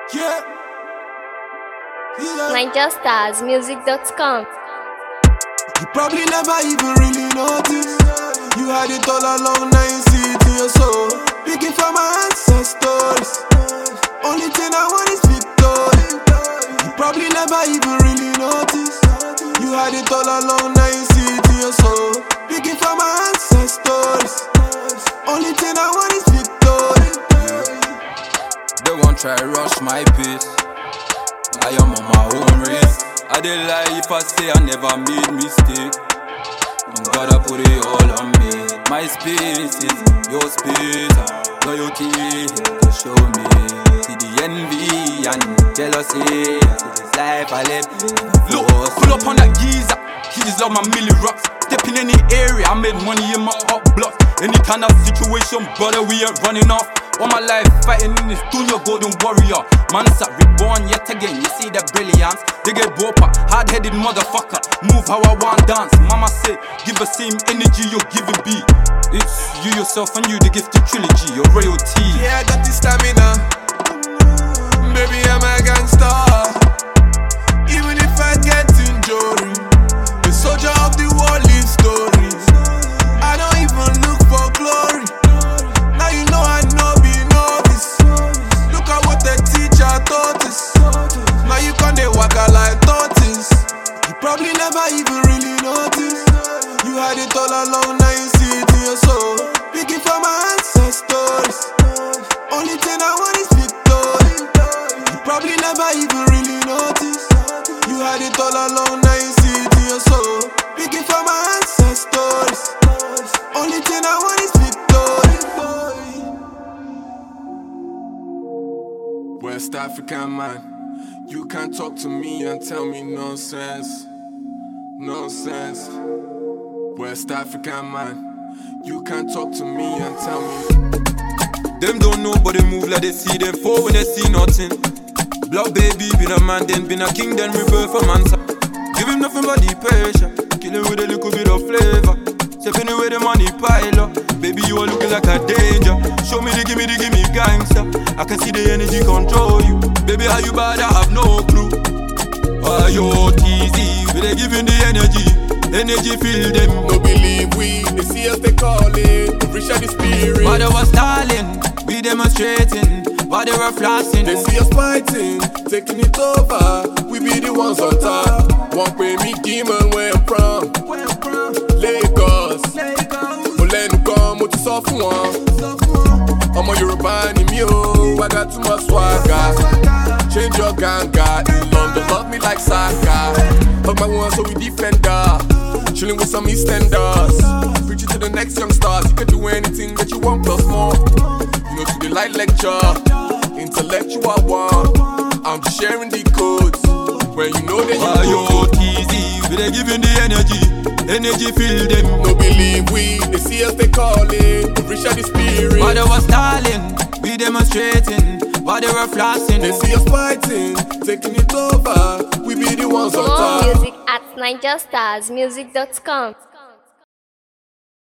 Yeah. NigerStarsMusic.com. You probably never even really noticed. You had it all along, now you see it in your soul. Picking from my ancestors. Only thing I want is victory. You probably never even really noticed. You had it all along, now you see it in your soul. Picking from my ancestors. Only thing I want is victory. They won't try rush my pace. I am on my own race. I did lie if I say I never made mistake. I'm gotta put it all on me. My space is your space. Loyalty to show me. See the envy and jealousy. See this life I live. Look, pull up on that geezer. He's on my milli rocks. Step in any area, I made money in my hot block. Any kind of situation, brother, we ain't running off. All my life fighting in this dunya, golden warrior. Man's up, reborn yet again, you see the brilliance. They get bopa, hard-headed motherfucker. Move how I want dance. Mama say, give the same energy you're giving B. It's you yourself and you, the gifted trilogy, your royalty. Yeah, I got the stamina. Baby, I'm a gangster. Even if I get injury, the soldier of the world live stories. I don't even look for glory. Now you know I know be novice. Look at what the teacher taught us. Now you can't walk out like tortoise. You probably never even really noticed. You had it all along, now you see it in your soul. Picking from my ancestors. Only thing I want is victory. You probably never even really noticed. You had it all along, now you see it in your soul. Picking from my ancestors. Only thing I want is victory. West African man, you can't talk to me and tell me nonsense. Nonsense. West African man, you can't talk to me and tell me. Them don't know but they move like they see them fall when they see nothing. Blood baby, been a man, then been a king, then rebirth a man. Give him nothing but the pressure. Kill him with a little bit of flavor. Stepping away the money pile up. Baby, you are looking like a danger. Show me the gimme gangster. I can see the energy control you. Baby, how you bad? I have no clue. Why you teasy? We they giving the energy. Energy feel them. No believe we, they see us they calling. Reach out the spirit. But they was stalling, we demonstrating. But they were flossing. They see us fighting, taking it over. We be the ones on top. Won't pay me demon where I'm from. Lagos. Mo lẹ́nu kan, mo ti sọ fún wọn. Ọmọ Yorùbá ni mí o, I got too much swagger. Change your ganga, in London love me like Saka. Hug my one so we defender. Chilling with some EastEnders. Preaching to the next young stars. You can do anything that you want plus more. You know to the light lecture, intellectual one. I'm just sharing the codes. When you know that why you teasy? We they giving the energy. Energy feel them. No believe we, they see us they calling. Reach out the spirit. But they was stalling, we demonstrating. But they were flossing. They see us fighting, taking it over. We be the ones on top. More music at NigerStarsMusic.com.